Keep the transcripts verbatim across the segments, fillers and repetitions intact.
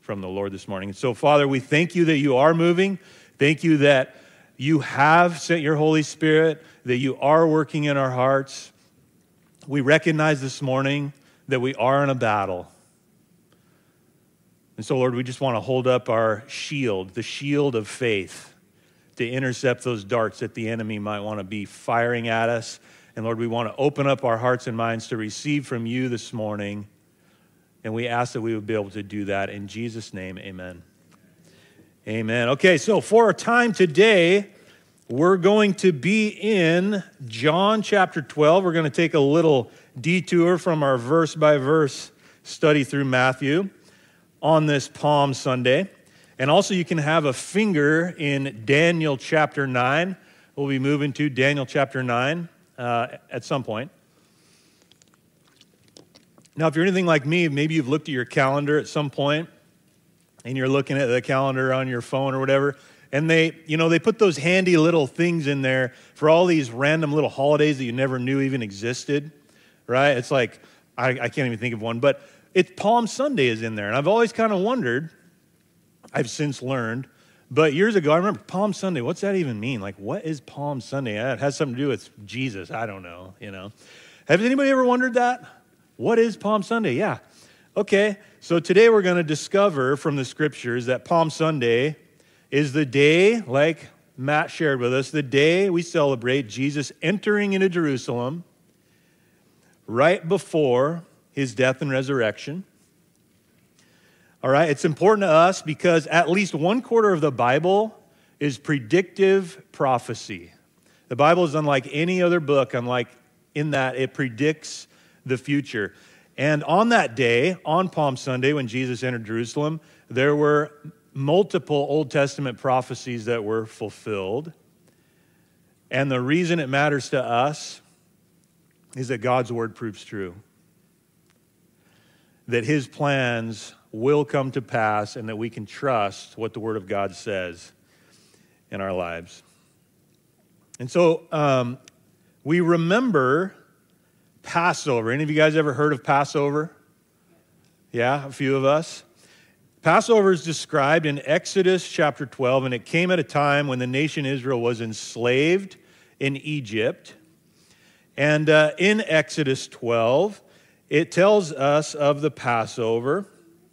from the Lord this morning. And so, Father, we thank you that you are moving. Thank you that you have sent your Holy Spirit, that you are working in our hearts. We recognize this morning that we are in a battle. And so, Lord, we just want to hold up our shield, the shield of faith, to intercept those darts that the enemy might want to be firing at us. And Lord, we want to open up our hearts and minds to receive from you this morning. And we ask that we would be able to do that. In Jesus' name, amen. Amen. Okay, so for our time today, we're going to be in John chapter twelve. We're going to take a little detour from our verse-by-verse study through Matthew on this Palm Sunday. And also you can have a finger in Daniel chapter nine. We'll be moving to Daniel chapter nine uh, at some point. Now, if you're anything like me, maybe you've looked at your calendar at some point and you're looking at the calendar on your phone or whatever, and they, you know, they put those handy little things in there for all these random little holidays that you never knew even existed, right? It's like, I, I can't even think of one, but it's Palm Sunday is in there. And I've always kind of wondered, I've since learned, but years ago, I remember Palm Sunday, what's that even mean? Like, what is Palm Sunday? It has something to do with Jesus. I don't know, you know. Has anybody ever wondered that? What is Palm Sunday? Yeah. Okay, so today we're going to discover from the scriptures that Palm Sunday is the day, like Matt shared with us, the day we celebrate Jesus entering into Jerusalem right before his death and resurrection. All right, it's important to us because at least one quarter of the Bible is predictive prophecy. The Bible is unlike any other book, unlike in that it predicts the future. And on that day, on Palm Sunday, when Jesus entered Jerusalem, there were multiple Old Testament prophecies that were fulfilled. And the reason it matters to us is that God's word proves true. That his plans will come to pass and that we can trust what the word of God says in our lives. And so um, we remember Passover. Any of you guys ever heard of Passover? Yeah, a few of us. Passover is described in Exodus chapter twelve, and it came at a time when the nation Israel was enslaved in Egypt. And uh, in Exodus twelve, it tells us of the Passover.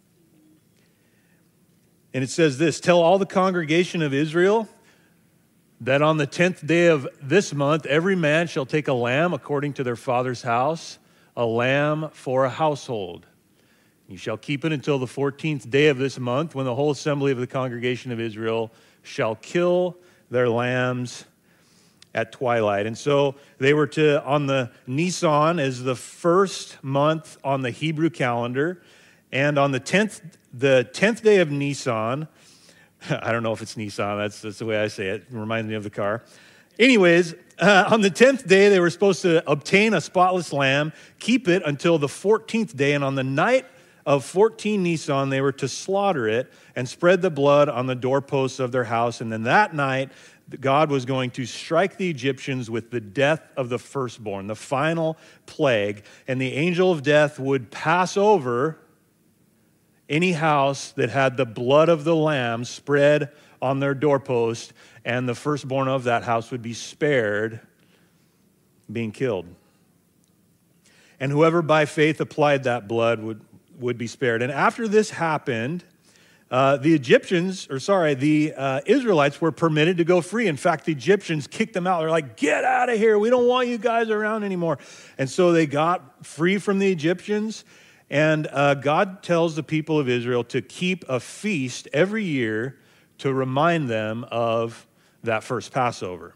And it says this, "Tell all the congregation of Israel that on the tenth day of this month, every man shall take a lamb according to their father's house, a lamb for a household. You shall keep it until the fourteenth day of this month, when the whole assembly of the congregation of Israel shall kill their lambs at twilight." And so they were to, on the Nisan is the first month on the Hebrew calendar, and on the tenth, the tenth day of Nisan, I don't know if it's Nissan, that's, that's the way I say it. It reminds me of the car. Anyways, uh, on the tenth day, they were supposed to obtain a spotless lamb, keep it until the fourteenth day, and on the night of fourteen Nisan, they were to slaughter it and spread the blood on the doorposts of their house. And then that night, God was going to strike the Egyptians with the death of the firstborn, the final plague, and the angel of death would pass over any house that had the blood of the lamb spread on their doorpost, and the firstborn of that house would be spared being killed. And whoever by faith applied that blood would, would be spared. And after this happened, uh, the Egyptians, or sorry, the uh, Israelites were permitted to go free. In fact, the Egyptians kicked them out. They're like, "Get out of here. We don't want you guys around anymore." And so they got free from the Egyptians. And uh, God tells the people of Israel to keep a feast every year to remind them of that first Passover.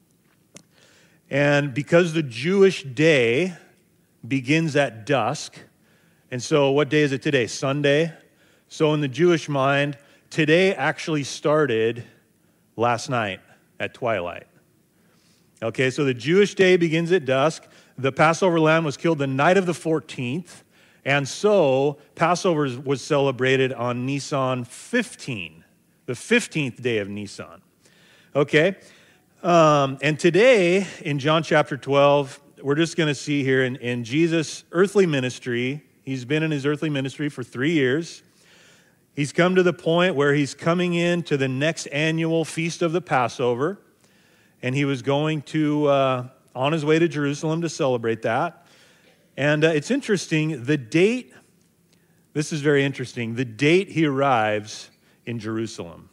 And because the Jewish day begins at dusk, and so what day is it today? Sunday. So in the Jewish mind, today actually started last night at twilight. Okay, so the Jewish day begins at dusk. The Passover lamb was killed the night of the fourteenth. And so Passover was celebrated on Nisan fifteen, the fifteenth day of Nisan. Okay, um, and today in John chapter twelve, we're just going to see here in, in Jesus' earthly ministry, he's been in his earthly ministry for three years. He's come to the point where he's coming into the next annual feast of the Passover, and he was going to, uh, on his way to Jerusalem to celebrate that. And uh, it's interesting, the date, this is very interesting, the date he arrives in Jerusalem.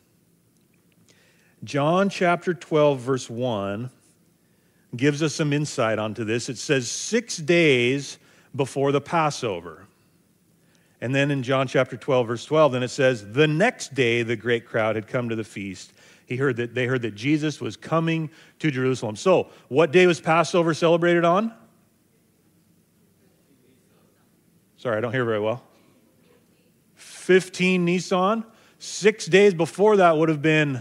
John chapter twelve, verse one, gives us some insight onto this. It says six days before the Passover. And then in John chapter twelve, verse twelve, then it says, the next day the great crowd had come to the feast. He heard that they heard that Jesus was coming to Jerusalem. So, what day was Passover celebrated on? Sorry, I don't hear very well. fifteen Nisan. Six days before that would have been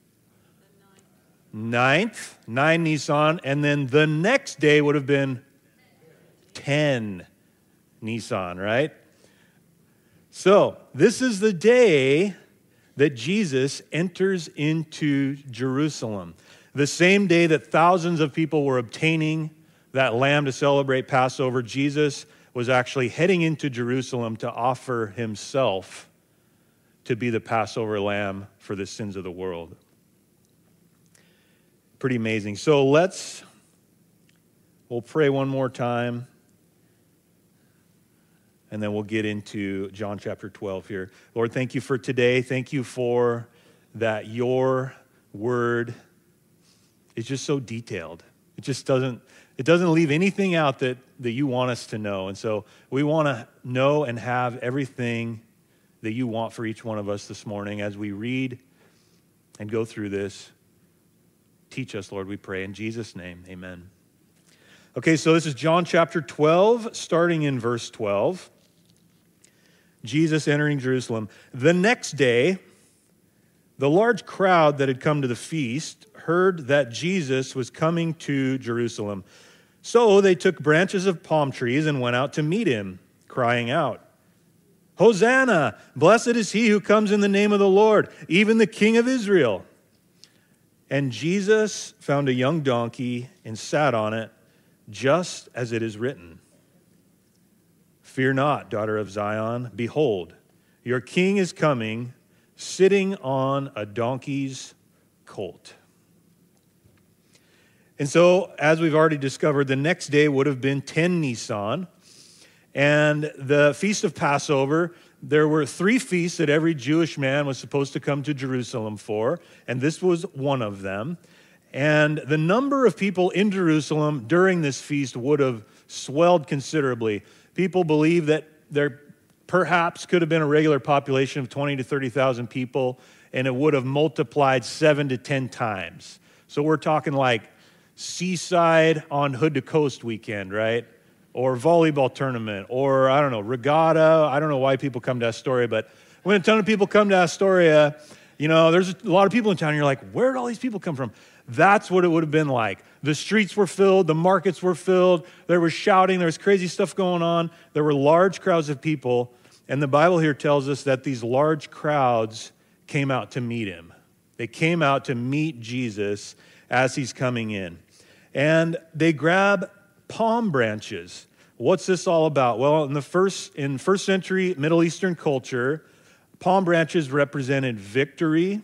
ninth, nine Nisan, and then the next day would have been ten Nisan, right? So, this is the day that Jesus enters into Jerusalem. The same day that thousands of people were obtaining that lamb to celebrate Passover, Jesus was actually heading into Jerusalem to offer himself to be the Passover lamb for the sins of the world. Pretty amazing. So let's, we'll pray one more time, and then we'll get into John chapter twelve here. Lord, thank you for today. Thank you for that your word is just so detailed. It just doesn't, it doesn't leave anything out that, that you want us to know. And so we want to know and have everything that you want for each one of us this morning as we read and go through this. Teach us, Lord, we pray. In Jesus' name, amen. Okay, so this is John chapter twelve, starting in verse twelve. Jesus entering Jerusalem. The next day, the large crowd that had come to the feast heard that Jesus was coming to Jerusalem. So they took branches of palm trees and went out to meet him, crying out, Hosanna! Blessed is he who comes in the name of the Lord, even the King of Israel. And Jesus found a young donkey and sat on it, just as it is written. Fear not, daughter of Zion. Behold, your king is coming, sitting on a donkey's colt. And so, as we've already discovered, the next day would have been ten Nisan. And the Feast of Passover, there were three feasts that every Jewish man was supposed to come to Jerusalem for, and this was one of them. And the number of people in Jerusalem during this feast would have swelled considerably. People believe that there perhaps could have been a regular population of twenty to thirty thousand people, and it would have multiplied seven to ten times. So we're talking like Seaside on Hood to Coast weekend, right? Or volleyball tournament, or I don't know, regatta. I don't know why people come to Astoria, but when a ton of people come to Astoria, you know, there's a lot of people in town, and you're like, where did all these people come from? That's what it would have been like. The streets were filled, the markets were filled, there was shouting, there was crazy stuff going on. There were large crowds of people, and the Bible here tells us that these large crowds came out to meet him. They came out to meet Jesus as he's coming in. And they grab palm branches. What's this all about? Well, in the first in first century Middle Eastern culture, palm branches represented victory,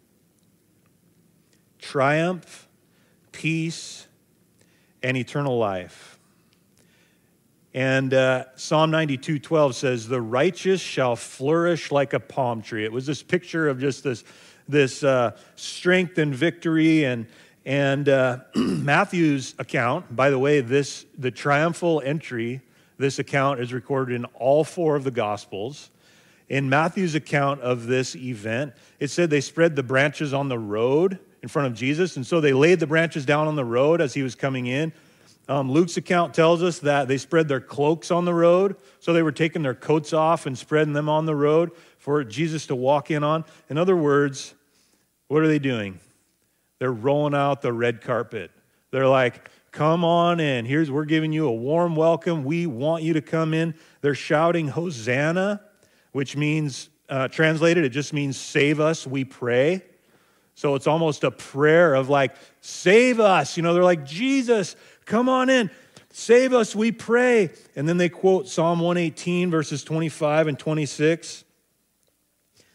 triumph, peace, and eternal life. And uh, Psalm ninety-two twelve says, the righteous shall flourish like a palm tree. It was this picture of just this, this uh, strength and victory. And, and uh, Matthew's account, by the way, this the triumphal entry, this account is recorded in all four of the Gospels. In Matthew's account of this event, it said they spread the branches on the road in front of Jesus. And so they laid the branches down on the road as he was coming in. Um, Luke's account tells us that they spread their cloaks on the road. So they were taking their coats off and spreading them on the road for Jesus to walk in on. In other words, what are they doing? They're rolling out the red carpet. They're like, come on in. Here's, we're giving you a warm welcome. We want you to come in. They're shouting Hosanna, which means, uh, translated, it just means save us, we pray. So it's almost a prayer of like, save us. You know, they're like, Jesus, come on in. Save us, we pray. And then they quote Psalm one eighteen, verses twenty-five and twenty-six.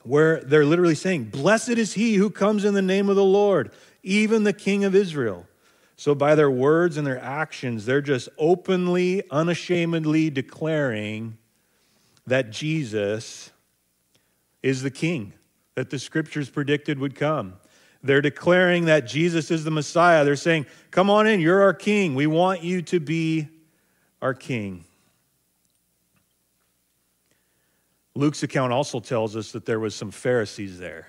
where they're literally saying, blessed is he who comes in the name of the Lord, even the King of Israel. So by their words and their actions, they're just openly, unashamedly declaring that Jesus is the King that the scriptures predicted would come. They're declaring that Jesus is the Messiah. They're saying, come on in, you're our King. We want you to be our King. Luke's account also tells us that there was some Pharisees there.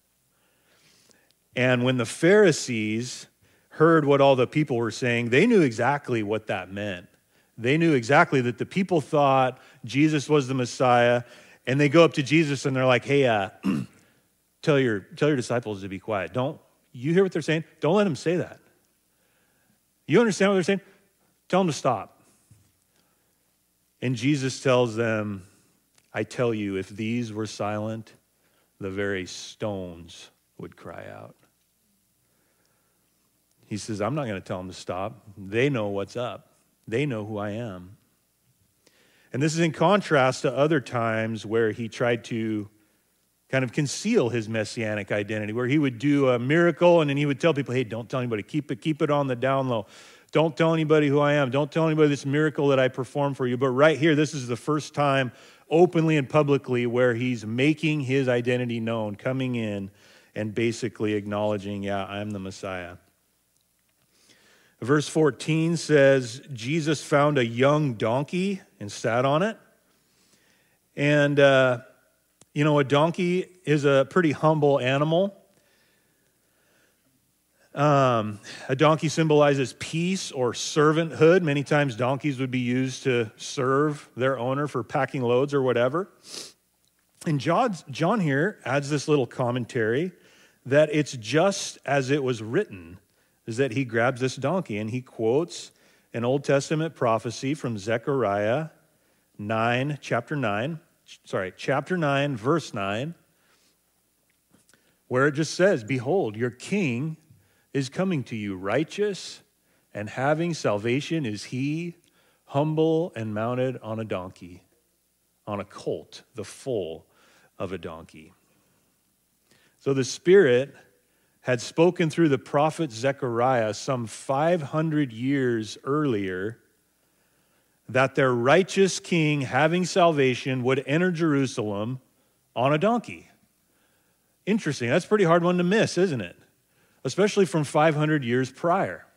And when the Pharisees heard what all the people were saying, they knew exactly what that meant. They knew exactly that the people thought Jesus was the Messiah, and they go up to Jesus and they're like, hey, uh, tell your tell your disciples to be quiet. Don't, you hear what they're saying? Don't let them say that. You understand what they're saying? Tell them to stop. And Jesus tells them, I tell you, if these were silent, the very stones would cry out. He says, I'm not going to tell them to stop. They know what's up. They know who I am. And this is in contrast to other times where he tried to kind of conceal his messianic identity, where he would do a miracle and then he would tell people, hey, don't tell anybody. Keep it, keep it on the down low. Don't tell anybody who I am. Don't tell anybody this miracle that I performed for you. But right here, this is the first time openly and publicly where he's making his identity known, coming in and basically acknowledging, yeah, I'm the Messiah. Verse fourteen says, Jesus found a young donkey and sat on it. And, uh, you know, a donkey is a pretty humble animal. Um, a donkey symbolizes peace or servanthood. Many times donkeys would be used to serve their owner for packing loads or whatever. And John, John here adds this little commentary that it's just as it was written, is that he grabs this donkey and he quotes an Old Testament prophecy from Zechariah nine, chapter nine, sorry, chapter nine, verse nine, where it just says, behold, your king is coming to you, righteous and having salvation is he, humble and mounted on a donkey, on a colt, the foal of a donkey. So the Spirit had spoken through the prophet Zechariah some five hundred years earlier that their righteous king, having salvation, would enter Jerusalem on a donkey. Interesting. That's a pretty hard one to miss, isn't it? Especially from five hundred years prior.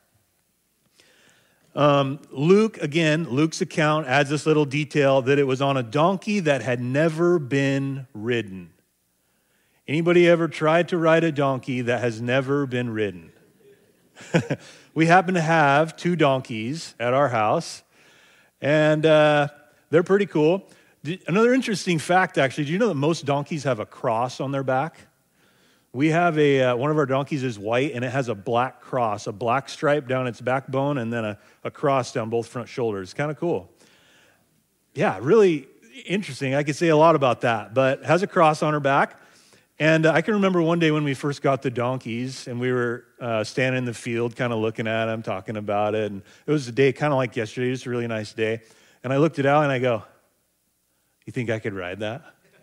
Um, Luke, again, Luke's account adds this little detail that it was on a donkey that had never been ridden. Anybody ever tried to ride a donkey that has never been ridden? We happen to have two donkeys at our house, and uh, they're pretty cool. Another interesting fact, actually, do you know that most donkeys have a cross on their back? We have a, uh, one of our donkeys is white, and it has a black cross, a black stripe down its backbone, and then a, a cross down both front shoulders. Kind of cool. Yeah, really interesting. I could say a lot about that, but has a cross on her back. And uh, I can remember one day when we first got the donkeys, and we were uh, standing in the field kind of looking at them, talking about it, and it was a day kind of like yesterday, just a really nice day. And I looked it out, and I go, you think I could ride that?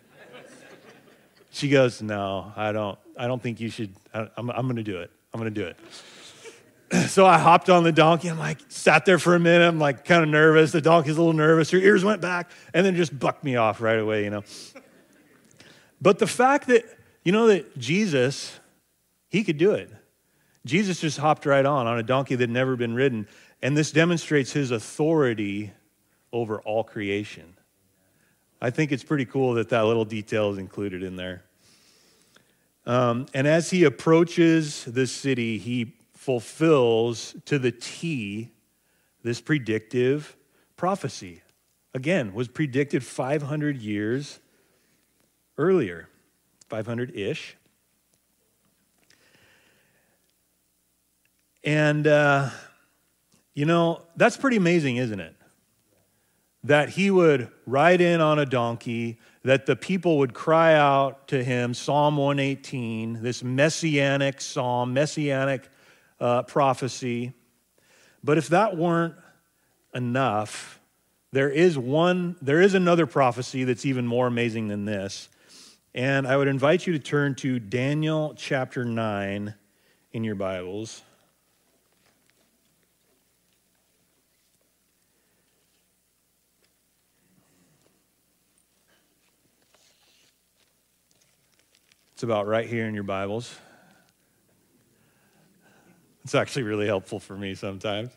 She goes, no, I don't. I don't think you should. I, I'm, I'm going to do it. I'm going to do it. So I hopped on the donkey. I'm like, sat there for a minute. I'm like kind of nervous. The donkey's a little nervous. Her ears went back and then just bucked me off right away, you know. But the fact that, you know, that Jesus, he could do it. Jesus just hopped right on, on a donkey that had never been ridden. And this demonstrates his authority over all creation. I think it's pretty cool that that little detail is included in there. Um, and as he approaches the city, he fulfills to the T this predictive prophecy. Again, was predicted five hundred years earlier, five hundred-ish. And, uh, you know, that's pretty amazing, isn't it? That he would ride in on a donkey, that the people would cry out to him, Psalm one eighteen, this messianic psalm, messianic uh, prophecy. But if that weren't enough, there is one, there is another prophecy that's even more amazing than this. And I would invite you to turn to Daniel chapter nine in your Bibles. It's about right here in your Bibles. It's actually really helpful for me sometimes.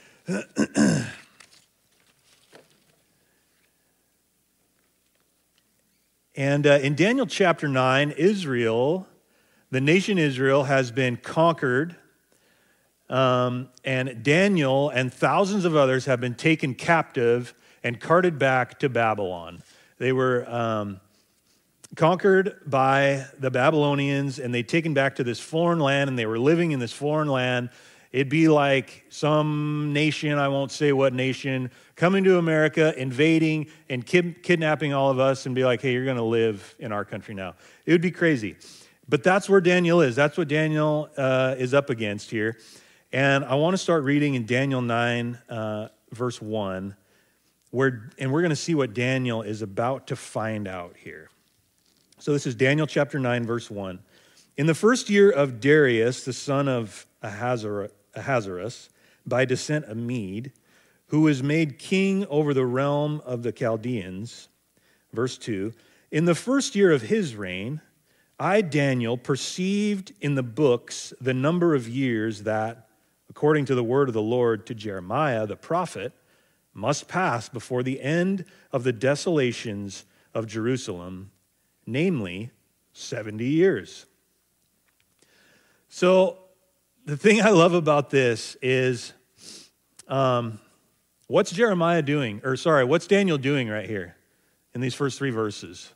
And uh, in Daniel chapter nine, Israel, the nation Israel, has been conquered. Um, and Daniel and thousands of others have been taken captive and carted back to Babylon. They were um, conquered by the Babylonians, and they taken back to this foreign land, and they were living in this foreign land. It'd be like some nation, I won't say what nation, coming to America, invading and kid- kidnapping all of us and be like, hey, you're going to live in our country now. It would be crazy. But that's where Daniel is. That's what Daniel uh, is up against here. And I want to start reading in Daniel nine, uh, verse one, where, and we're going to see what Daniel is about to find out here. So this is Daniel chapter nine, verse one. In the first year of Darius, the son of Ahasuerus, Ahasuerus, by descent a Mede, who was made king over the realm of the Chaldeans. Verse two, in the first year of his reign, I, Daniel, perceived in the books the number of years that, according to the word of the Lord to Jeremiah the prophet, must pass before the end of the desolations of Jerusalem, namely seventy years. So, the thing I love about this is, um, what's Jeremiah doing? Or sorry, what's Daniel doing right here in these first three verses?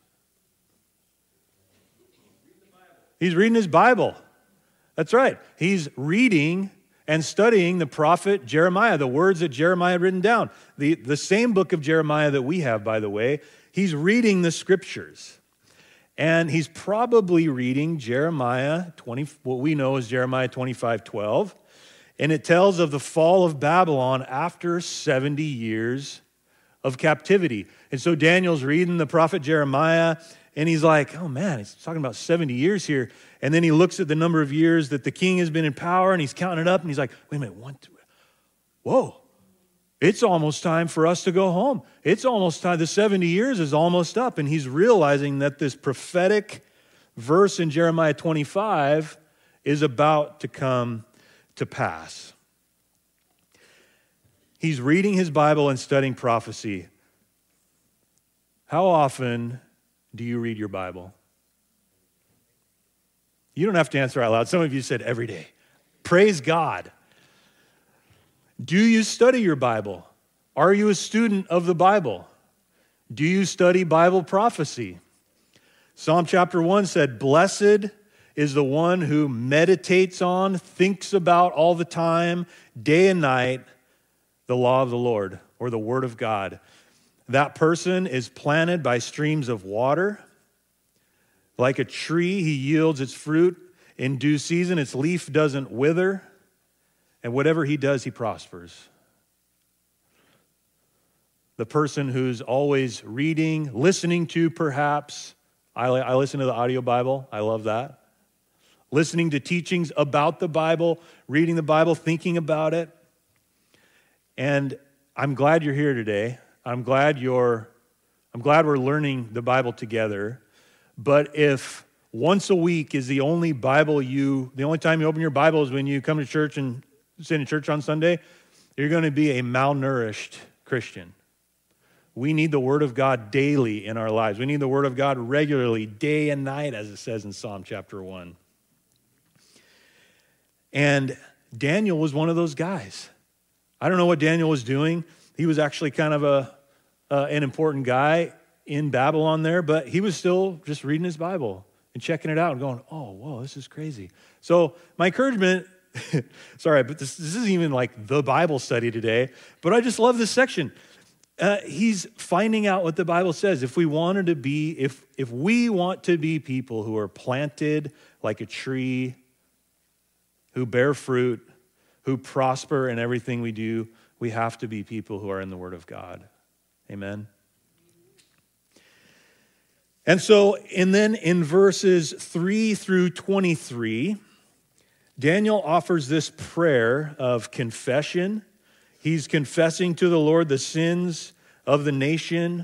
He's reading his Bible. That's right. He's reading and studying the prophet Jeremiah, the words that Jeremiah had written down. The, the same book of Jeremiah that we have, by the way. He's reading the scriptures. And he's probably reading Jeremiah twenty, what we know as Jeremiah twenty-five twelve. And it tells of the fall of Babylon after seventy years of captivity. And so Daniel's reading the prophet Jeremiah, and he's like, oh man, he's talking about seventy years here. And then he looks at the number of years that the king has been in power, and he's counting it up, and he's like, wait a minute, one, two, whoa. It's almost time for us to go home. It's almost time. The seventy years is almost up. And he's realizing that this prophetic verse in Jeremiah twenty-five is about to come to pass. He's reading his Bible and studying prophecy. How often do you read your Bible? You don't have to answer out loud. Some of you said every day. Praise God. Do you study your Bible? Are you a student of the Bible? Do you study Bible prophecy? Psalm chapter one said, blessed is the one who meditates on, thinks about all the time, day and night, the law of the Lord, or the word of God. That person is planted by streams of water. Like a tree, he yields its fruit in due season. Its leaf doesn't wither. And whatever he does, he prospers. The person who's always reading, listening to perhaps, I, I listen to the audio Bible, I love that. Listening to teachings about the Bible, reading the Bible, thinking about it. And I'm glad you're here today. I'm glad you're, I'm glad we're learning the Bible together. But if once a week is the only Bible you, the only time you open your Bible is when you come to church and sit in church on Sunday, you're going to be a malnourished Christian. We need the Word of God daily in our lives. We need the Word of God regularly, day and night, as it says in Psalm chapter one. And Daniel was one of those guys. I don't know what Daniel was doing. He was actually kind of a uh, an important guy in Babylon there, but he was still just reading his Bible and checking it out and going, oh, whoa, this is crazy. So my encouragement, sorry, but this, this isn't even like the Bible study today, but I just love this section. Uh, he's finding out what the Bible says. If we wanted to be, if if we want to be people who are planted like a tree, who bear fruit, who prosper in everything we do, we have to be people who are in the Word of God. Amen. And so, and then in verses three through twenty-three, Daniel offers this prayer of confession. He's confessing to the Lord the sins of the nation.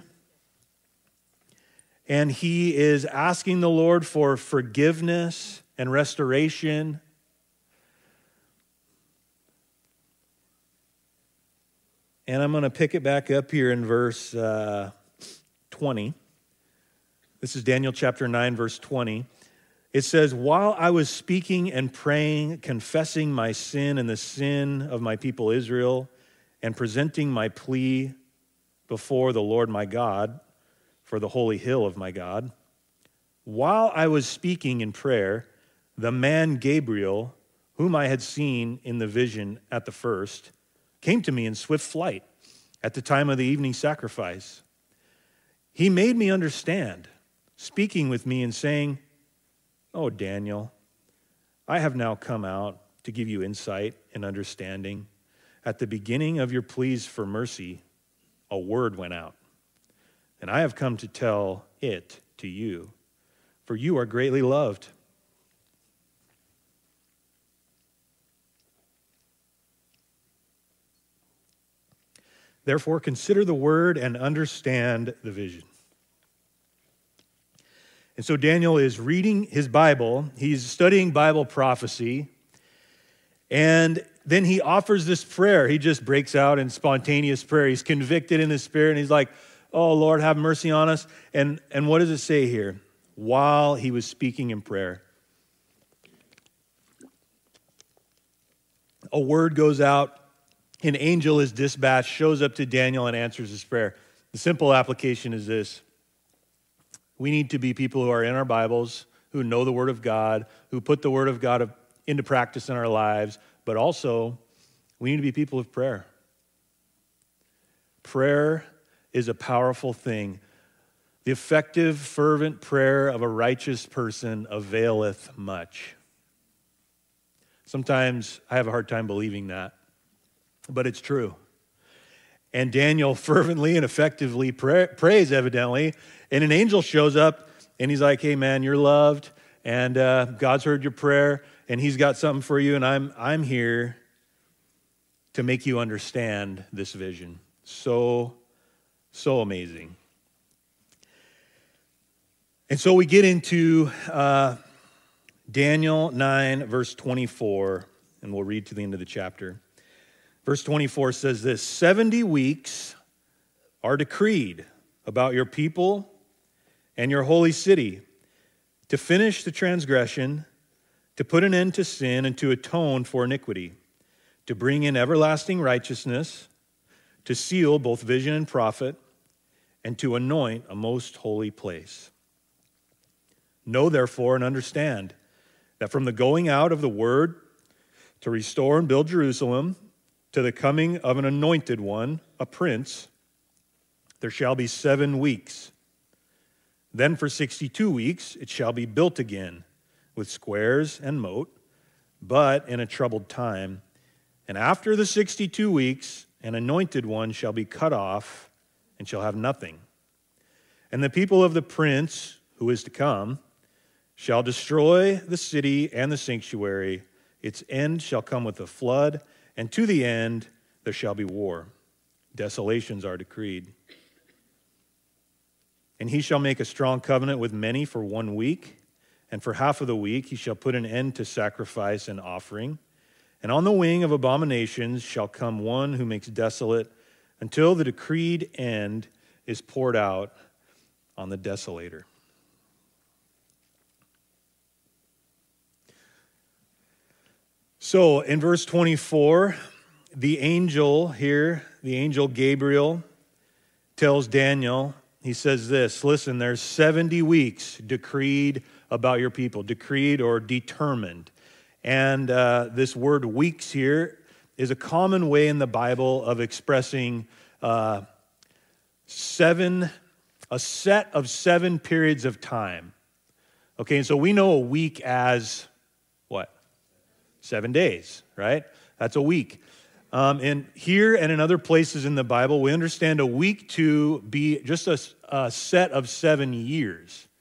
And he is asking the Lord for forgiveness and restoration. And I'm going to pick it back up here in verse uh, twenty. This is Daniel chapter nine, verse twenty. It says, while I was speaking and praying, confessing my sin and the sin of my people Israel, and presenting my plea before the Lord my God for the holy hill of my God, while I was speaking in prayer, the man Gabriel, whom I had seen in the vision at the first, came to me in swift flight at the time of the evening sacrifice. He made me understand, speaking with me and saying, "Oh, Daniel, I have now come out to give you insight and understanding. At the beginning of your pleas for mercy, a word went out, and I have come to tell it to you, for you are greatly loved. Therefore, consider the word and understand the vision." And so Daniel is reading his Bible. He's studying Bible prophecy. And then he offers this prayer. He just breaks out in spontaneous prayer. He's convicted in his spirit. And he's like, "Oh, Lord, have mercy on us." And, and what does it say here? While he was speaking in prayer, a word goes out. An angel is dispatched, shows up to Daniel and answers his prayer. The simple application is this. We need to be people who are in our Bibles, who know the Word of God, who put the Word of God into practice in our lives, but also we need to be people of prayer. Prayer is a powerful thing. The effective, fervent prayer of a righteous person availeth much. Sometimes I have a hard time believing that, but it's true. And Daniel fervently and effectively pray, prays, evidently, and an angel shows up, and he's like, "Hey, man, you're loved, and uh, God's heard your prayer, and he's got something for you, and I'm, I'm here to make you understand this vision." So, so amazing. And so we get into uh, Daniel nine, verse twenty-four, and we'll read to the end of the chapter. Verse twenty-four says this, seventy weeks are decreed about your people and your holy city to finish the transgression, to put an end to sin, and to atone for iniquity, to bring in everlasting righteousness, to seal both vision and prophet, and to anoint a most holy place. Know therefore and understand that from the going out of the word to restore and build Jerusalem, to the coming of an anointed one, a prince, there shall be seven weeks. Then for sixty-two weeks it shall be built again with squares and moat, but in a troubled time. And after the sixty-two weeks, an anointed one shall be cut off and shall have nothing. And the people of the prince who is to come shall destroy the city and the sanctuary. Its end shall come with a flood, and to the end there shall be war. Desolations are decreed. And he shall make a strong covenant with many for one week, and for half of the week he shall put an end to sacrifice and offering. And on the wing of abominations shall come one who makes desolate, until the decreed end is poured out on the desolator. So in verse twenty-four, the angel here, the angel Gabriel, tells Daniel, he says this, listen, there's seventy weeks decreed about your people, decreed or determined. And uh, this word weeks here is a common way in the Bible of expressing uh, seven, a set of seven periods of time. Okay, and so we know a week as what? Seven days, right? That's a week. Um, and here and in other places in the Bible, we understand a week to be just a, a set of seven years.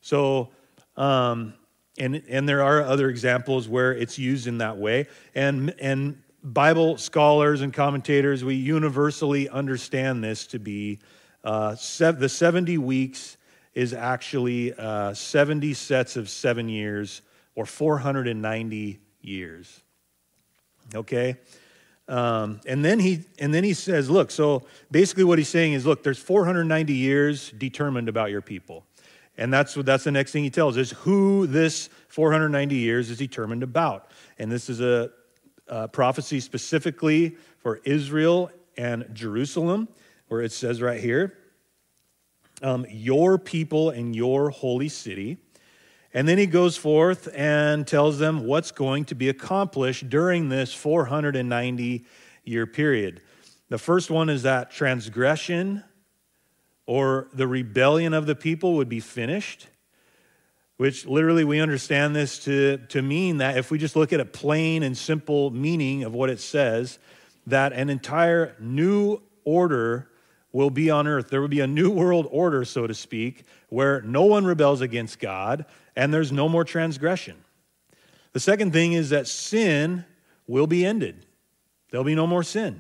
So, um, and and there are other examples where it's used in that way. And and Bible scholars and commentators, we universally understand this to be uh, sev- the seventy weeks is actually uh, seventy sets of seven years, or four hundred ninety years. Okay? Um, and then he and then he says, look, so basically what he's saying is, look, there's four hundred ninety years determined about your people. And that's what that's the next thing he tells us, who this four hundred ninety years is determined about. And this is a, a prophecy specifically for Israel and Jerusalem, where it says right here, um, your people and your holy city. And then he goes forth and tells them what's going to be accomplished during this four hundred ninety year period. The first one is that transgression or the rebellion of the people would be finished, which literally we understand this to, to mean that if we just look at a plain and simple meaning of what it says, that an entire new order will be on earth. There will be a new world order, so to speak, where no one rebels against God and there's no more transgression. The second thing is that sin will be ended. There'll be no more sin.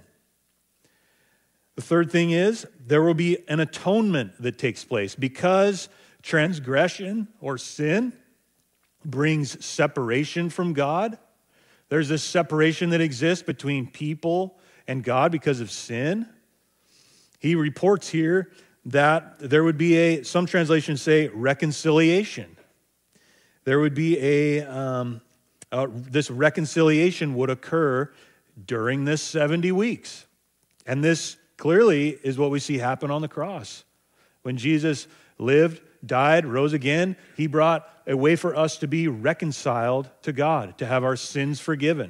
The third thing is there will be an atonement that takes place because transgression or sin brings separation from God. There's this separation that exists between people and God because of sin. He reports here that there would be a, some translations say, reconciliation. There would be a, um, uh, this reconciliation would occur during this seventy weeks. And this clearly is what we see happen on the cross. When Jesus lived, died, rose again, he brought a way for us to be reconciled to God, to have our sins forgiven.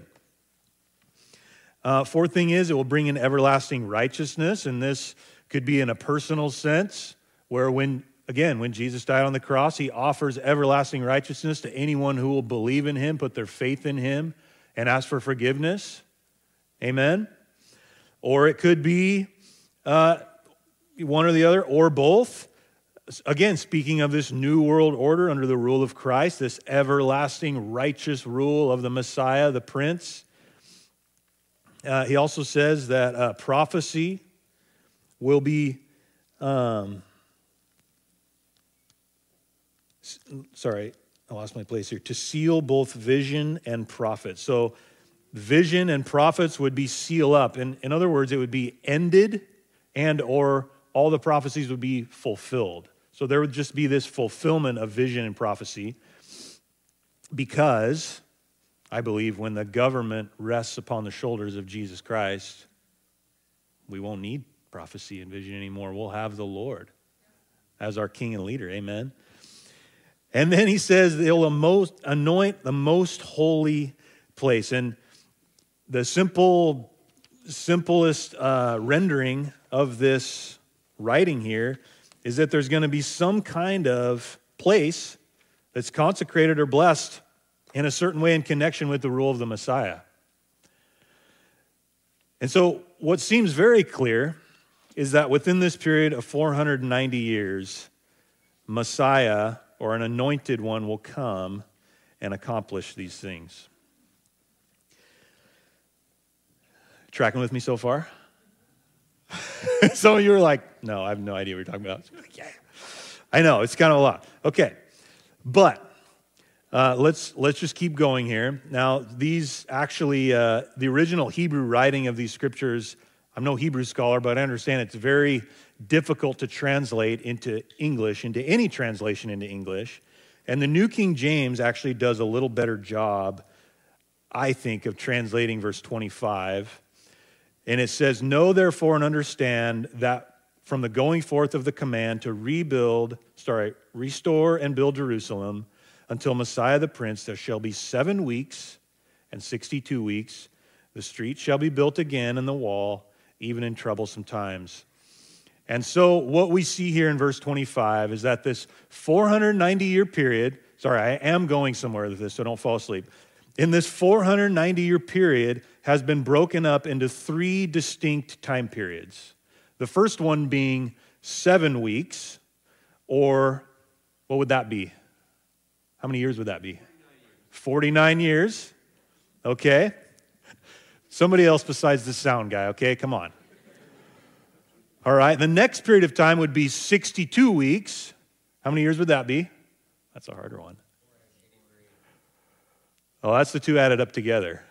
Uh, fourth thing is it will bring in everlasting righteousness, and this could be in a personal sense, where when, again, when Jesus died on the cross, he offers everlasting righteousness to anyone who will believe in him, put their faith in him, and ask for forgiveness. Amen? Or it could be uh, one or the other, or both. Again, speaking of this new world order under the rule of Christ, this everlasting righteous rule of the Messiah, the Prince. Uh, he also says that uh, prophecy will be, um, sorry, I lost my place here, to seal both vision and prophet. So vision and prophets would be seal up. In, in other words, it would be ended and or all the prophecies would be fulfilled. So there would just be this fulfillment of vision and prophecy because I believe when the government rests upon the shoulders of Jesus Christ, we won't need prophecy and vision anymore. We'll have the Lord as our king and leader. Amen. And then he says they'll anoint the most holy place. And the simple, simplest uh, rendering of this writing here is that there's going to be some kind of place that's consecrated or blessed in a certain way in connection with the rule of the Messiah. And so what seems very clear is that within this period of four hundred ninety years, Messiah, or an anointed one, will come and accomplish these things. Tracking with me so far? Some of you are like, no, I have no idea what you're talking about. Yeah. I know, it's kind of a lot. Okay, but uh, let's let's just keep going here. Now, these actually, uh, the original Hebrew writing of these scriptures, I'm no Hebrew scholar, but I understand it's very difficult to translate into English, into any translation into English. And the New King James actually does a little better job, I think, of translating verse twenty-five. And it says, know therefore and understand that from the going forth of the command to rebuild, sorry, restore and build Jerusalem until Messiah the Prince, there shall be seven weeks and sixty-two weeks. The street shall be built again and the wall, even in troublesome times. And so what we see here in verse twenty-five is that this four hundred ninety year period, sorry, I am going somewhere with this, so don't fall asleep. In this four hundred ninety year period has been broken up into three distinct time periods. The first one being seven weeks, or what would that be? How many years would that be? forty-nine years. Okay. Somebody else besides the sound guy, okay? Come on. All right. The next period of time would be sixty-two weeks. How many years would that be? That's a harder one. Oh, that's the two added up together.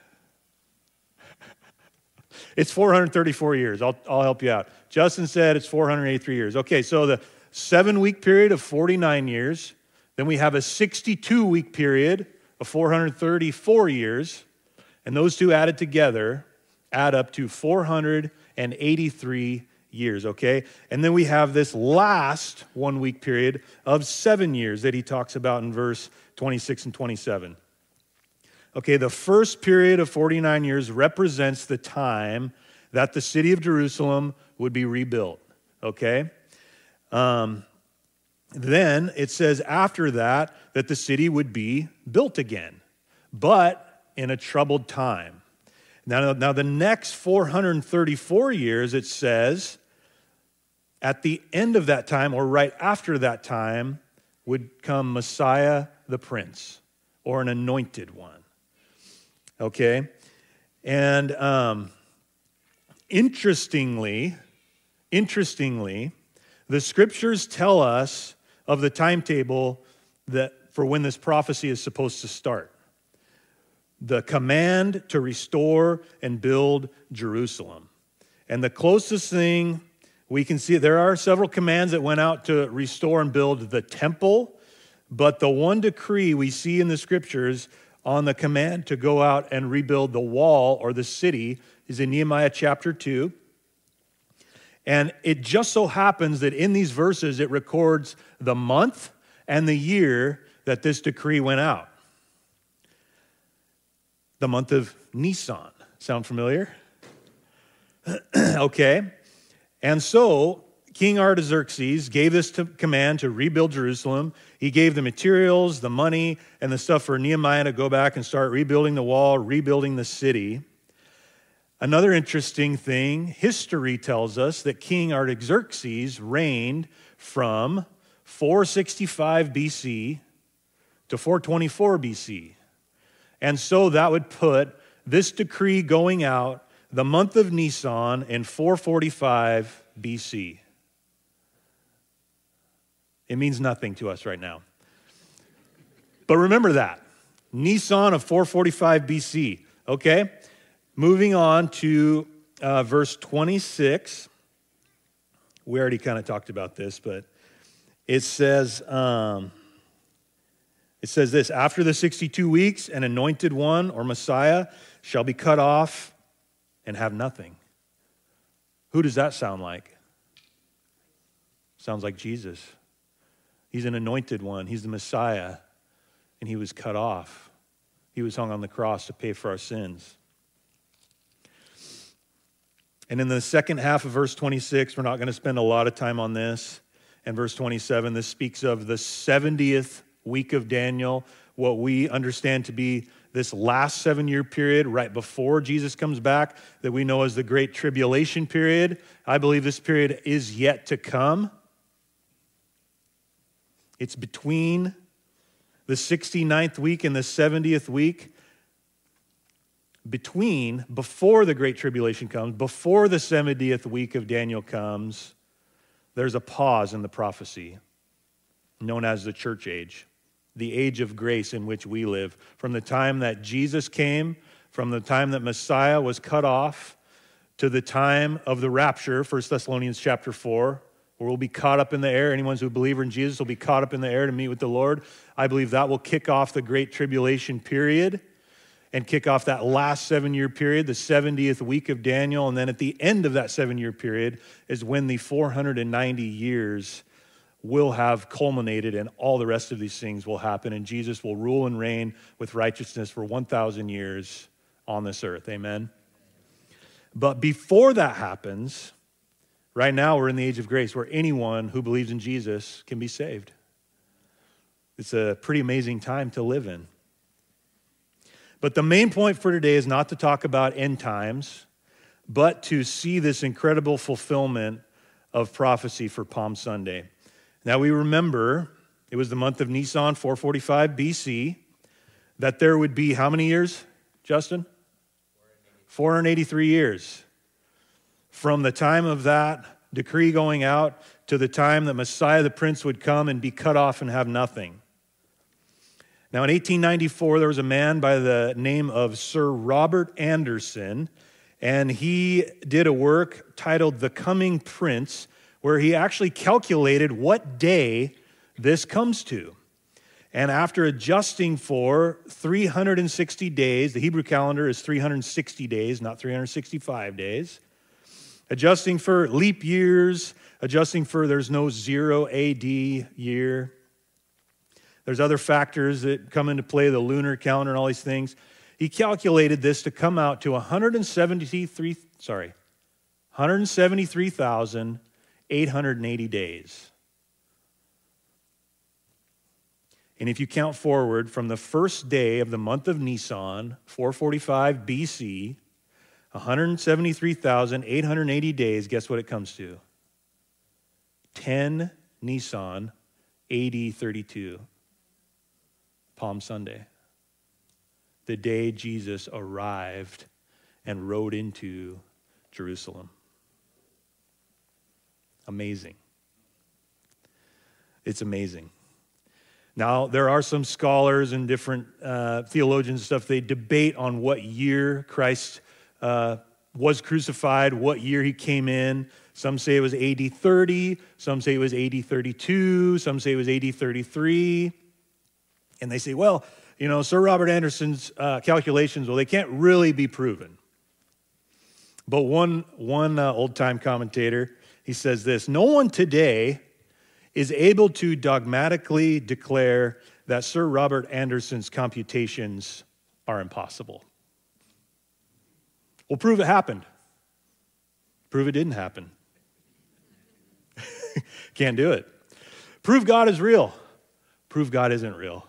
It's four hundred thirty-four years. I'll, I'll help you out. Justin said it's four hundred eighty-three years. Okay, so the seven-week period of forty-nine years. Then we have a sixty-two-week period of four hundred thirty-four years. And those two added together add up to four hundred eighty-three years, okay? And then we have this last one-week period of seven years that he talks about in verse twenty-six and twenty-seven. Okay, the first period of forty-nine years represents the time that the city of Jerusalem would be rebuilt, okay? Um, then it says after that, that the city would be built again, but in a troubled time. Now, now the next four hundred thirty-four years, it says, at the end of that time, or right after that time, would come Messiah the Prince, or an anointed one. Okay, and um, interestingly, interestingly, the scriptures tell us of the timetable that for when this prophecy is supposed to start. The command to restore and build Jerusalem. And the closest thing we can see, there are several commands that went out to restore and build the temple, but the one decree we see in the scriptures on the command to go out and rebuild the wall or the city is in Nehemiah chapter two. And it just so happens that in these verses it records the month and the year that this decree went out. The month of Nisan. Sound familiar? Okay. And so King Artaxerxes gave this to, command to rebuild Jerusalem. He gave the materials, the money, and the stuff for Nehemiah to go back and start rebuilding the wall, rebuilding the city. Another interesting thing, history tells us that King Artaxerxes reigned from four sixty-five B C to four twenty-four B C. And so that would put this decree going out the month of Nisan in four forty-five B C. It means nothing to us right now. But remember that. Nisan of four forty-five B C. Okay? Moving on to uh, verse twenty-six. We already kind of talked about this, but it says, um, it says this, after the sixty-two weeks, an anointed one or Messiah shall be cut off and have nothing. Who does that sound like? Sounds like Jesus. He's an anointed one. He's the Messiah. And he was cut off. He was hung on the cross to pay for our sins. And in the second half of verse twenty-six, we're not going to spend a lot of time on this. And verse twenty-seven, this speaks of the seventieth week of Daniel, what we understand to be this last seven-year period right before Jesus comes back that we know as the Great Tribulation period. I believe this period is yet to come. It's between the sixty-ninth week and the seventieth week. Between, before the Great Tribulation comes, before the seventieth week of Daniel comes, there's a pause in the prophecy known as the church age, the age of grace in which we live. From the time that Jesus came, from the time that Messiah was cut off, to the time of the rapture, First Thessalonians chapter four, where we'll be caught up in the air. Anyone who's a believer in Jesus will be caught up in the air to meet with the Lord. I believe that will kick off the Great Tribulation period and kick off that last seven-year period, the seventieth week of Daniel. And then at the end of that seven-year period is when the four hundred ninety years will have culminated and all the rest of these things will happen. And Jesus will rule and reign with righteousness for one thousand years on this earth. Amen? But before that happens, right now we're in the age of grace where anyone who believes in Jesus can be saved. It's a pretty amazing time to live in. But the main point for today is not to talk about end times, but to see this incredible fulfillment of prophecy for Palm Sunday. Now we remember it was the month of Nisan, four forty-five B C, that there would be how many years, Justin? four hundred eighty-three years. From the time of that decree going out to the time that Messiah the Prince would come and be cut off and have nothing. Now in eighteen ninety-four, there was a man by the name of Sir Robert Anderson, and he did a work titled The Coming Prince, where he actually calculated what day this comes to. And after adjusting for three hundred sixty days, the Hebrew calendar is three hundred sixty days, not three hundred sixty-five days, adjusting for leap years, adjusting for there's no zero A D year. There's other factors that come into play, the lunar calendar and all these things. He calculated this to come out to one hundred seventy-three, sorry, one hundred seventy-three thousand eight hundred eighty days. And if you count forward from the first day of the month of Nisan, four forty-five B C, one hundred seventy-three thousand eight hundred eighty days, guess what it comes to? ten Nisan, A D thirty-two, Palm Sunday, the day Jesus arrived and rode into Jerusalem. Amazing. It's amazing. Now, there are some scholars and different uh, theologians and stuff, they debate on what year Christ uh, was crucified, what year he came in. Some say it was A D thirty, some say it was A D thirty-two, some say it was A D thirty-three. And they say, well, you know, Sir Robert Anderson's uh, calculations, well, they can't really be proven. But one, one uh, old-time commentator, he says this: no one today is able to dogmatically declare that Sir Robert Anderson's computations are impossible. Well, prove it happened. Prove it didn't happen. Can't do it. Prove God is real. Prove God isn't real.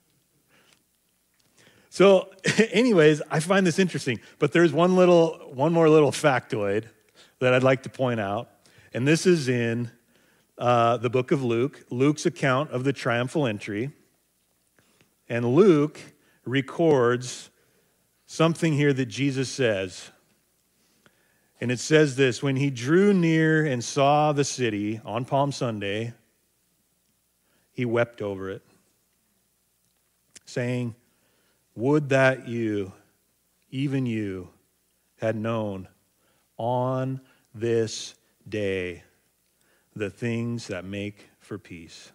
So anyways, I find this interesting, but there's one little, one more little factoid that I'd like to point out, and this is in Uh, the book of Luke, Luke's account of the triumphal entry. And Luke records something here that Jesus says. And it says this: when he drew near and saw the city on Palm Sunday, he wept over it, saying, would that you, even you, had known on this day the things that make for peace.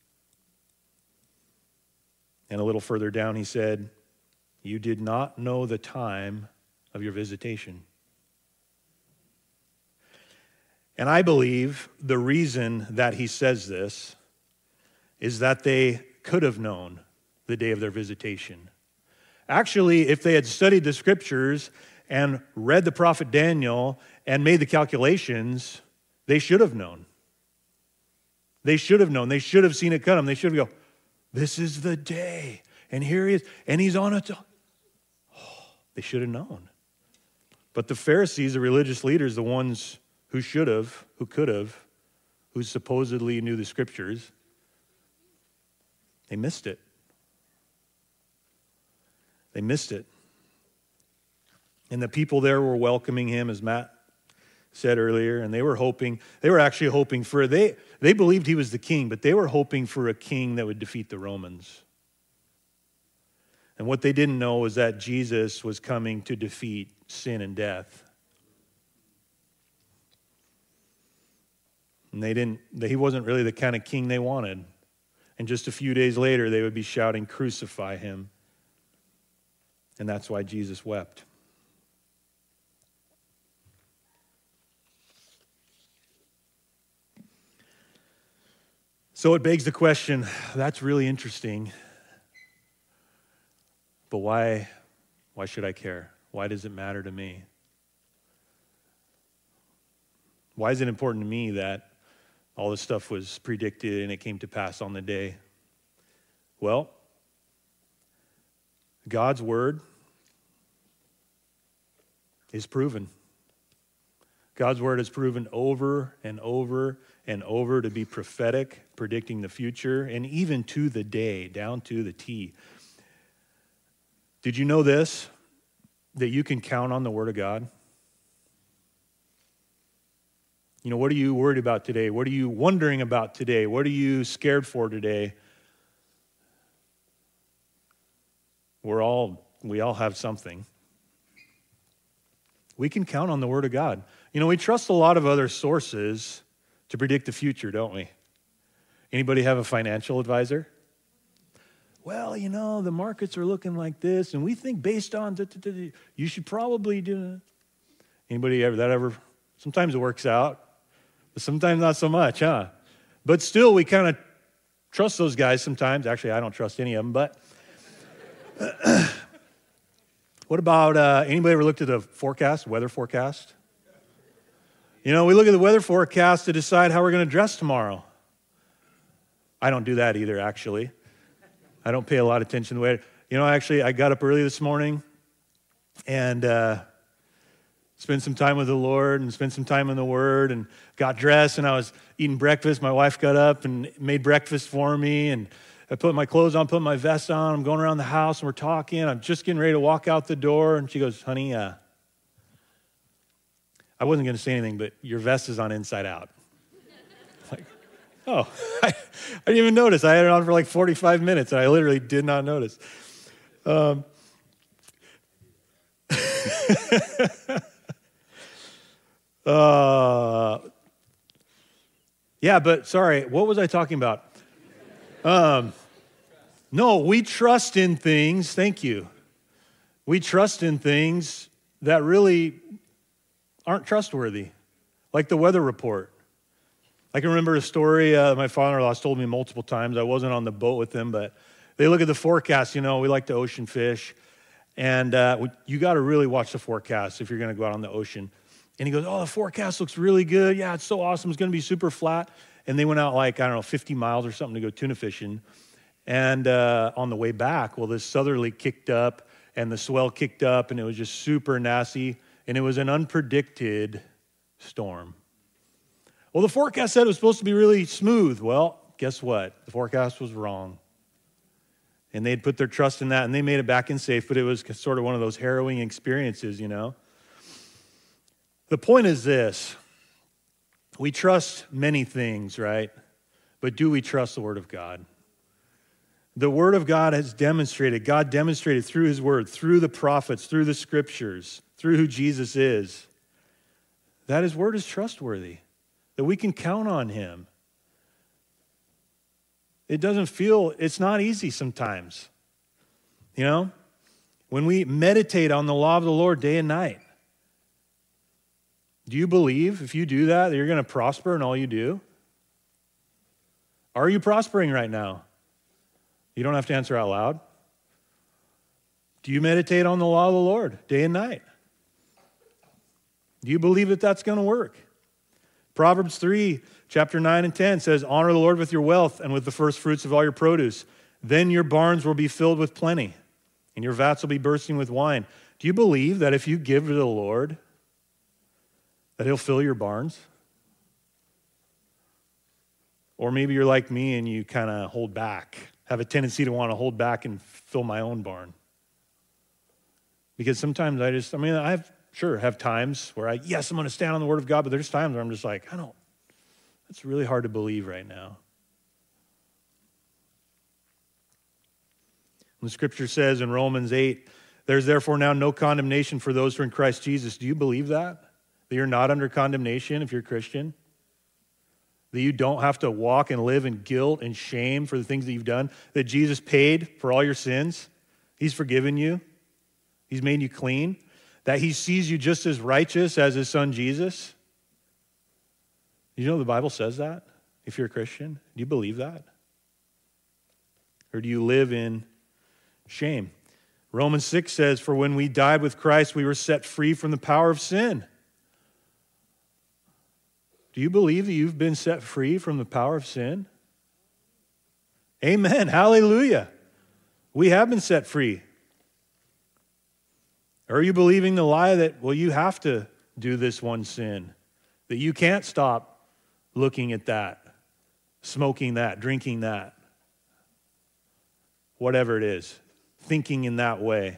And a little further down he said, you did not know the time of your visitation. And I believe the reason that he says this is that they could have known the day of their visitation. Actually, if they had studied the scriptures and read the prophet Daniel and made the calculations, they should have known. They should have known. They should have seen it come. They should have go, this is the day. And here he is. And he's on it. Oh, they should have known. But the Pharisees, the religious leaders, the ones who should have, who could have, who supposedly knew the scriptures, they missed it. They missed it. And the people there were welcoming him, as Matt said earlier, and they were hoping, they were actually hoping for, they, they believed he was the king, but they were hoping for a king that would defeat the Romans. And what they didn't know was that Jesus was coming to defeat sin and death. And they didn't, he wasn't really the kind of king they wanted. And just a few days later, they would be shouting, crucify him. And that's why Jesus wept. So it begs the question, that's really interesting, but why, why should I care? Why does it matter to me? Why is it important to me that all this stuff was predicted and it came to pass on the day? Well, God's word is proven. God's word is proven over and over and over to be prophetic, predicting the future, and even to the day, down to the T. Did you know this? That you can count on the Word of God? You know, what are you worried about today? What are you wondering about today? What are you scared for today? We're all, we all have something. We can count on the Word of God. You know, we trust a lot of other sources to predict the future, don't we? Anybody have a financial advisor? Well, you know, the markets are looking like this, and we think based on, da, da, da, you should probably do. Anybody ever, that ever, sometimes it works out, but sometimes not so much, huh? But still, we kind of trust those guys sometimes. Actually, I don't trust any of them, but what about, uh, anybody ever looked at the forecast, weather forecast? You know, we look at the weather forecast to decide how we're going to dress tomorrow. I don't do that either, actually. I don't pay a lot of attention to the way, you know, actually, I got up early this morning and uh, spent some time with the Lord and spent some time in the Word and got dressed, and I was eating breakfast. My wife got up and made breakfast for me, and I put my clothes on, put my vest on. I'm going around the house, and we're talking. I'm just getting ready to walk out the door, and she goes, honey, uh, I wasn't going to say anything, but your vest is on inside out. Like, oh, I, I didn't even notice. I had it on for like forty-five minutes, and I literally did not notice. Um, uh, yeah, but sorry, what was I talking about? Um, no, we trust in things, thank you. We trust in things that really aren't trustworthy, like the weather report. I can remember a story uh, my father-in-law's told me multiple times. I wasn't on the boat with him, but they look at the forecast. You know, we like to ocean fish, and uh, you got to really watch the forecast if you're going to go out on the ocean. And he goes, oh, the forecast looks really good. Yeah, it's so awesome. It's going to be super flat. And they went out like, I don't know, fifty miles or something to go tuna fishing. And uh, on the way back, well, this southerly kicked up, and the swell kicked up, and it was just super nasty. And it was an unpredicted storm. Well, the forecast said it was supposed to be really smooth. Well, guess what? The forecast was wrong. And they'd put their trust in that, and they made it back in safe, but it was sort of one of those harrowing experiences, you know. The point is this. We trust many things, right? But do we trust the Word of God? The Word of God has demonstrated, God demonstrated through His Word, through the prophets, through the Scriptures, through who Jesus is, that His Word is trustworthy, that we can count on Him. It doesn't feel, it's not easy sometimes. You know, when we meditate on the law of the Lord day and night, do you believe if you do that, that you're going to prosper in all you do? Are you prospering right now? You don't have to answer out loud. Do you meditate on the law of the Lord day and night? Do you believe that that's going to work? Proverbs three, chapter nine and ten says, honor the Lord with your wealth and with the first fruits of all your produce. Then your barns will be filled with plenty, and your vats will be bursting with wine. Do you believe that if you give to the Lord, that He'll fill your barns? Or maybe you're like me and you kind of hold back, have a tendency to want to hold back and fill my own barn. Because sometimes I just, I mean, I have, sure, have times where I, yes, I'm going to stand on the Word of God, but there's times where I'm just like, I don't, it's really hard to believe right now. And the Scripture says in Romans eight, there's therefore now no condemnation for those who are in Christ Jesus. Do you believe that? That you're not under condemnation if you're a Christian? That you don't have to walk and live in guilt and shame for the things that you've done? That Jesus paid for all your sins? He's forgiven you? He's made you clean? That He sees you just as righteous as His Son Jesus? You know the Bible says that? If you're a Christian, do you believe that? Or do you live in shame? Romans six says, for when we died with Christ, we were set free from the power of sin. Do you believe that you've been set free from the power of sin? Amen. Hallelujah. We have been set free. Or are you believing the lie that, well, you have to do this one sin, that you can't stop looking at that, smoking that, drinking that, whatever it is, thinking in that way.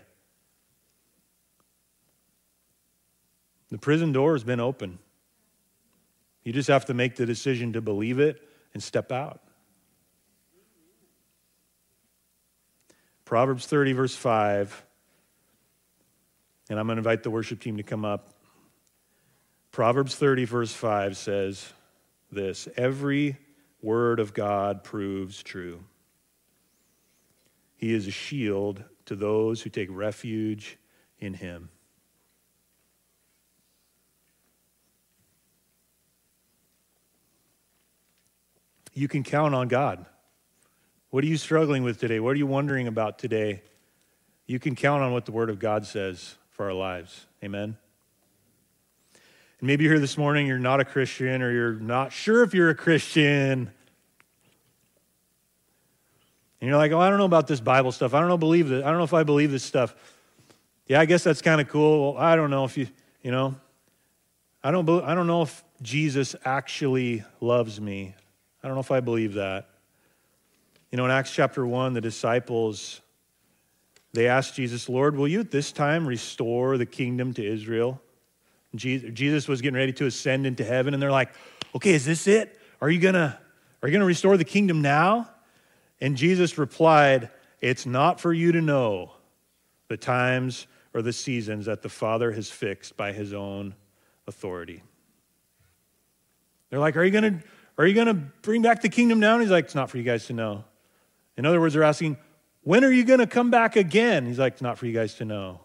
The prison door has been open. You just have to make the decision to believe it and step out. Proverbs thirty, verse five. And I'm going to invite the worship team to come up. Proverbs thirty, verse five says this: every word of God proves true. He is a shield to those who take refuge in him. You can count on God. What are you struggling with today? What are you wondering about today? You can count on what the Word of God says for our lives. Amen? And maybe you're here this morning, you're not a Christian, or you're not sure if you're a Christian. And you're like, oh, I don't know about this Bible stuff. I don't know believe this. I don't know if I believe this stuff. Yeah, I guess that's kind of cool. Well, I don't know if you, you know, I don't, be, I don't know if Jesus actually loves me. I don't know if I believe that. You know, in Acts chapter one, the disciples, they asked Jesus, Lord, will you at this time restore the kingdom to Israel? Jesus was getting ready to ascend into heaven, and they're like, okay, is this it? Are you gonna, are you gonna restore the kingdom now? And Jesus replied, it's not for you to know the times or the seasons that the Father has fixed by his own authority. They're like, are you gonna, are you gonna bring back the kingdom now? And he's like, it's not for you guys to know. In other words, they're asking, when are you gonna come back again? He's like, it's not for you guys to know.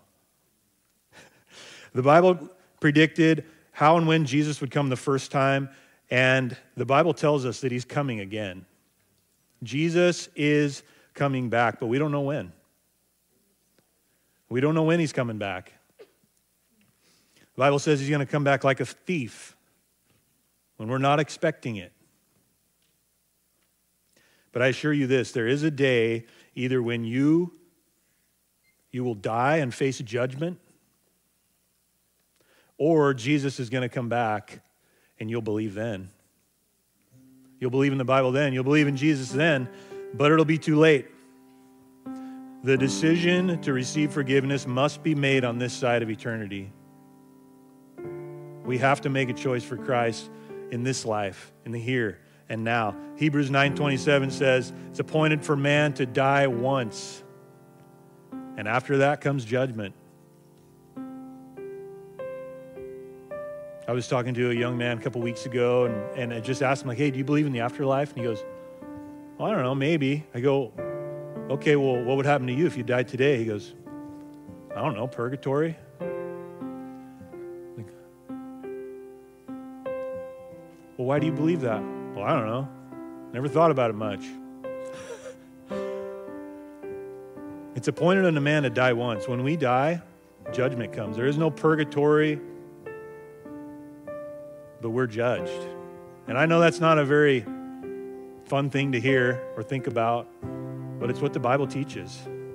The Bible predicted how and when Jesus would come the first time, and the Bible tells us that he's coming again. Jesus is coming back, but we don't know when. We don't know when he's coming back. The Bible says he's going to come back like a thief when we're not expecting it. But I assure you this, there is a day either when you, you will die and face judgment, or Jesus is going to come back and you'll believe then. You'll believe in the Bible then. You'll believe in Jesus then, but it'll be too late. The decision to receive forgiveness must be made on this side of eternity. We have to make a choice for Christ in this life, in the here and now. Hebrews nine twenty-seven says, it's appointed for man to die once, and after that comes judgment. I was talking to a young man a couple weeks ago, and, and I just asked him, like, hey, do you believe in the afterlife? And he goes, well, I don't know, maybe. I go, okay, well, what would happen to you if you died today? He goes, I don't know, purgatory? Like, well, why do you believe that? Well, I don't know. Never thought about it much. It's appointed unto man to die once. When we die, judgment comes. There is no purgatory, but we're judged. And I know that's not a very fun thing to hear or think about, but it's what the Bible teaches.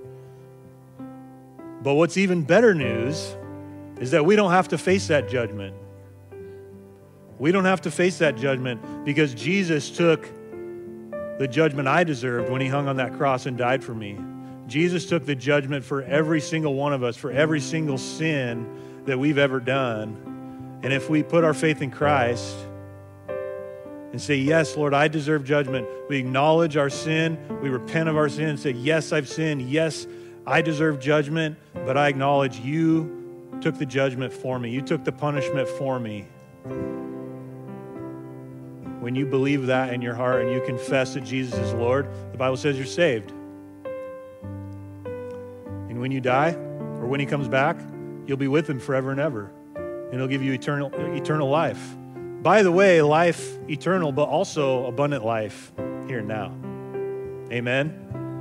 But what's even better news is that we don't have to face that judgment. We don't have to face that judgment because Jesus took the judgment I deserved when he hung on that cross and died for me. Jesus took the judgment for every single one of us, for every single sin that we've ever done. And if we put our faith in Christ and say, yes, Lord, I deserve judgment. We acknowledge our sin. We repent of our sin and say, yes, I've sinned. Yes, I deserve judgment, but I acknowledge you took the judgment for me. You took the punishment for me. When you believe that in your heart and you confess that Jesus is Lord, the Bible says you're saved. And when you die, or when he comes back, you'll be with him forever and ever. And he'll give you eternal, eternal life. By the way, life eternal, but also abundant life here and now. Amen.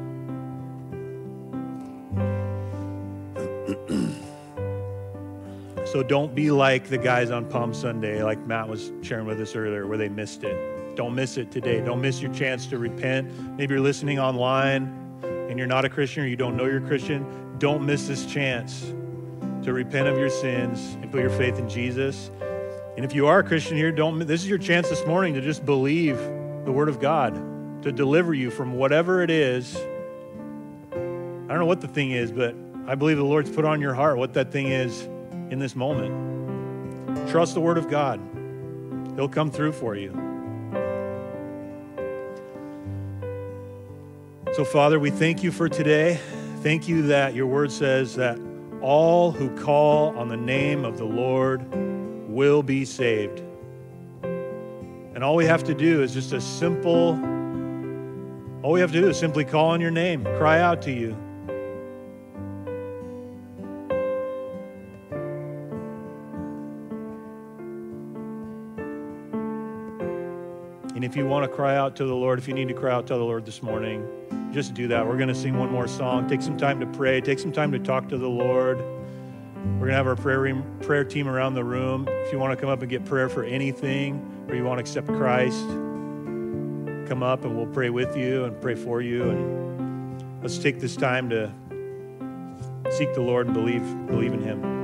So don't be like the guys on Palm Sunday, like Matt was sharing with us earlier, where they missed it. Don't miss it today. Don't miss your chance to repent. Maybe you're listening online and you're not a Christian or you don't know you're a Christian. Don't miss this chance to repent of your sins and put your faith in Jesus. And if you are a Christian here, don't, this is your chance this morning to just believe the Word of God, to deliver you from whatever it is. I don't know what the thing is, but I believe the Lord's put on your heart what that thing is in this moment. Trust the Word of God. He'll come through for you. So, Father, we thank you for today. Thank you that your Word says that all who call on the name of the Lord will be saved. And all we have to do is just a simple, all we have to do is simply call on your name, cry out to you. And if you want to cry out to the Lord, if you need to cry out to the Lord this morning, just do that. We're going to sing one more song. Take some time to pray. Take some time to talk to the Lord. We're going to have our prayer, prayer team around the room. If you want to come up and get prayer for anything, or you want to accept Christ, come up and we'll pray with you and pray for you. And let's take this time to seek the Lord and believe, believe in Him.